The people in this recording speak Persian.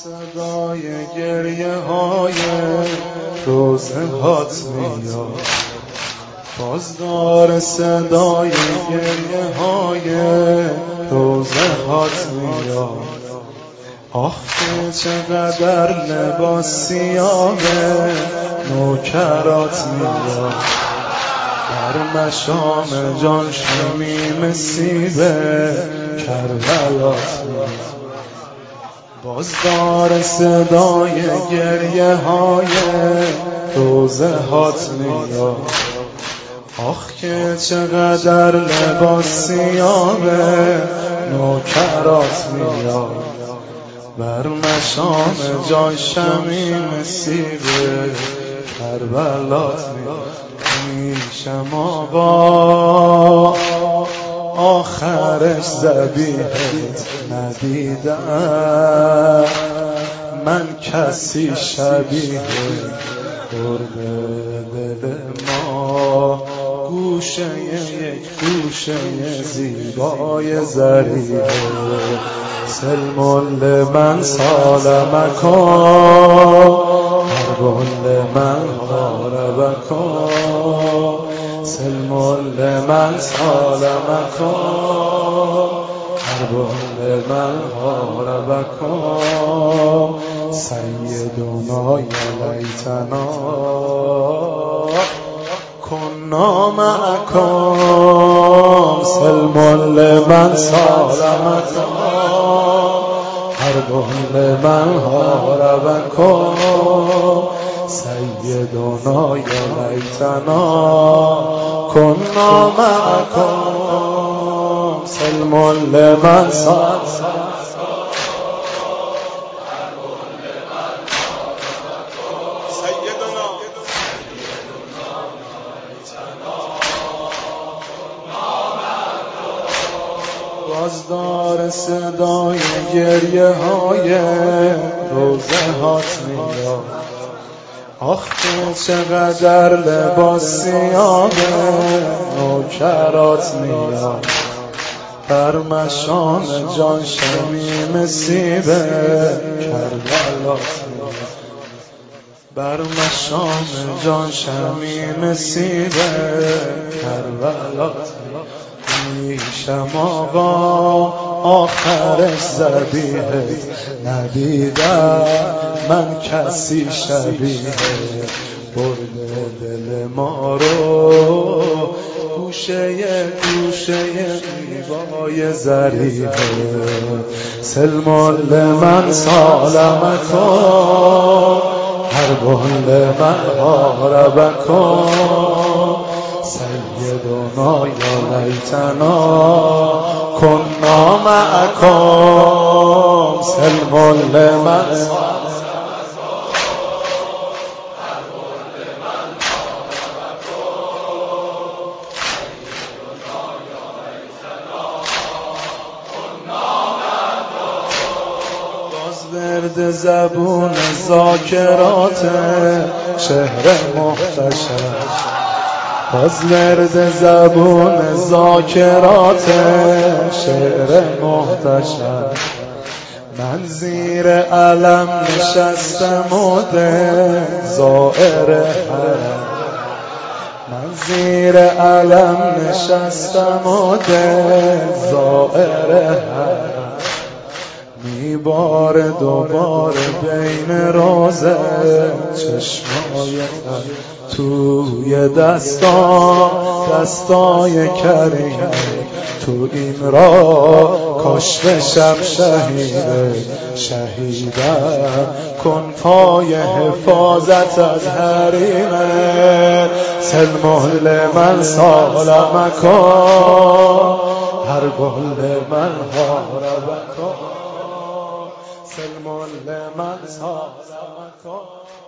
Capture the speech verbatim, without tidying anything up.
صدای گریه های روزه هات میاد، بازدار صدای گریه های روزه هات میاد. آخ که چقدر لباس سیاه نوکرات میاد، در مشام جان شمیم سیبه کربلات میاد. بازدار صدای گریه های روزه هات میاد. آخ که چقدر لباس سیاه نوکرات میاد، بر مشام جان شمیم سیبه کربلات میاد. میشم آقا آخرش ذبیحت ندیدم، من کسی شبیه قرب دل ما، گوشه یک گوشه زیبای ظریفه. سلم لمن سالمکم حرب لمن حاربکم، سلم لمن سالمکم حرب لمن حاربکم. سیدنا یا لیتنا کنا معکم، سلم لمن سالمکم حرب لمن حاربکم. سیدنا یا لیتنا کنا معکم، سلم لمن سالمکم. بازدار صدای گریه های روزه هات میاد. آخ که چقدر لباس سیاه نوکرات میاد، بر مشام جان شمیم سیبه کربلات میاد، بر مشام جان شمیم سیبه کربلات میاد. میشم آقا آخرش ذبیحت ندیدم، من کسی شبیه برد دل ما رو، گوشه گوشه زیبای ظریفه. سلم لمن سالمکم حرب لمن حاربکم، سیدنا یا لیتنا کنا معکم، سلم لمن ورد زبون ذاکرات شهر محتشم، باز ورد زبون ذاکرات شعر محتشم. من زیر علم نشستم و دل زائر حرم، من زیر علم نشستم و دل زائر حرم. میباره دوباره بین روزه چشمای تر توی دستان، دستای کریم تو این را کاش بشم شهیده شهیدم کن پای حفاظت از حریمه. سلم لمن سالمکم حرب لمن حاربکم، سلم لمن سالمکم.